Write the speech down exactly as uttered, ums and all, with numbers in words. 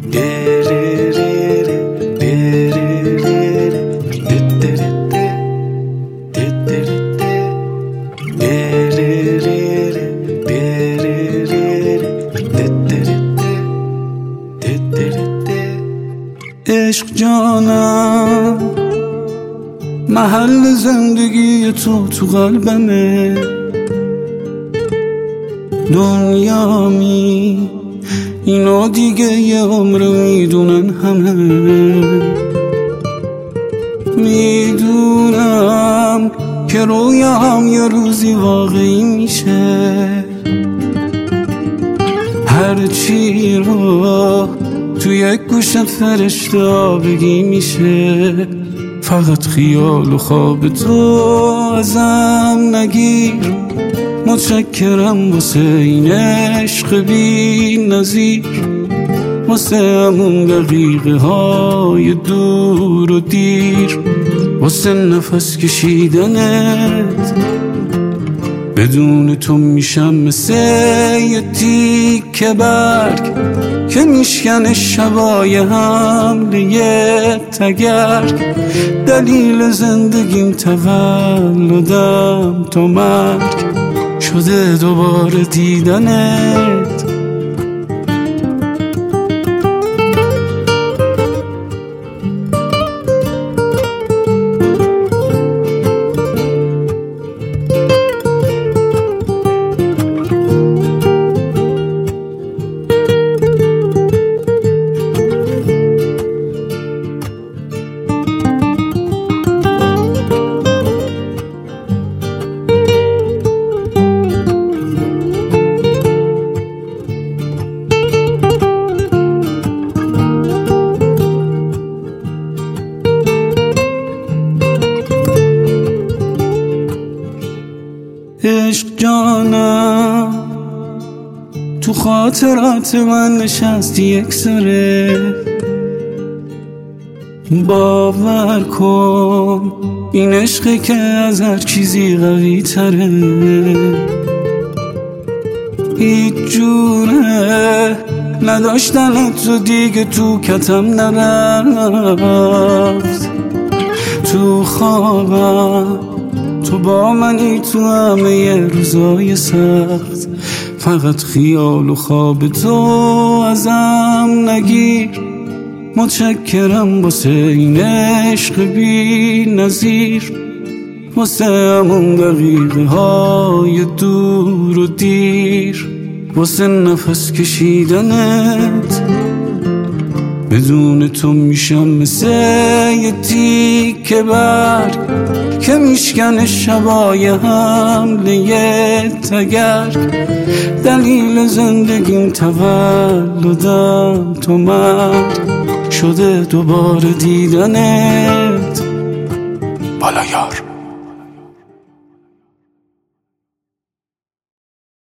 عشق جانم، محل زندگی تو تو قلبمه. دنیامی اینو دیگه یه عمر میدونن همه. میدونم که رویام یه روزی واقعی میشه. هرچی رو تو یک گوشت فرشته بگی میشه. فقط خیال و خواب تو ازم نگیر. متشکرم واسه این عشق بی نظیر، واسه همون دقیقه های دور و دیر، واسه نفس کشیدنت. بدون تو میشم مثل یه تیکه برگ که میشکنه شبای حمله تگرگ. دلیل زندگیم تولدم تا مرگ شده دوباره دیدنت. عشق جانم، تو خاطرات من نشستی یک سره. باور کن این عشقی که از هر چیزی قوی تره. هیچ جوره نداشتنت تو دیگه تو کتم نرفت. تو خوابم تو با منی تو همه روزای سخت. فقط خیال و خواب تو ازم نگیر. متشکرم واسه این عشق بی نظیر، واسه همون دقیقه های دور و دیر، واسه نفس کشیدنت. بدون تو میشم مثل یه تیکه برگ که میشکنه شبای حمله تگرگ. دلیل زندگیم تولدم تو مرگ شده دوباره دیدنت. بالا یار.